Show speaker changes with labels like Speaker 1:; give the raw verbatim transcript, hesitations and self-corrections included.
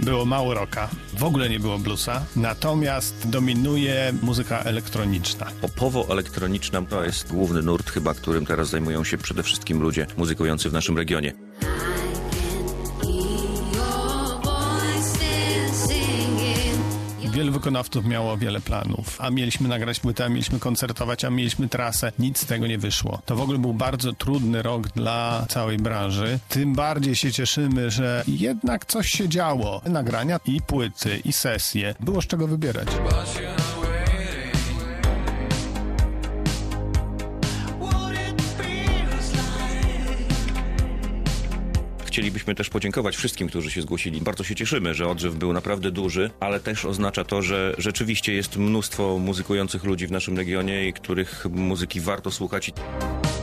Speaker 1: Było mało rocka, w ogóle nie było bluesa, natomiast dominuje muzyka elektroniczna.
Speaker 2: Popowo-elektroniczna to jest główny nurt chyba, którym teraz zajmują się przede wszystkim ludzie muzykujący w naszym regionie.
Speaker 1: Wielu wykonawców miało wiele planów, a mieliśmy nagrać płytę, a mieliśmy koncertować, a mieliśmy trasę. Nic z tego nie wyszło. To w ogóle był bardzo trudny rok dla całej branży. Tym bardziej się cieszymy, że jednak coś się działo. Nagrania i płyty, i sesje. Było z czego wybierać.
Speaker 2: Chcielibyśmy też podziękować wszystkim, którzy się zgłosili. Bardzo się cieszymy, że odzew był naprawdę duży, ale też oznacza to, że rzeczywiście jest mnóstwo muzykujących ludzi w naszym regionie i których muzyki warto słuchać.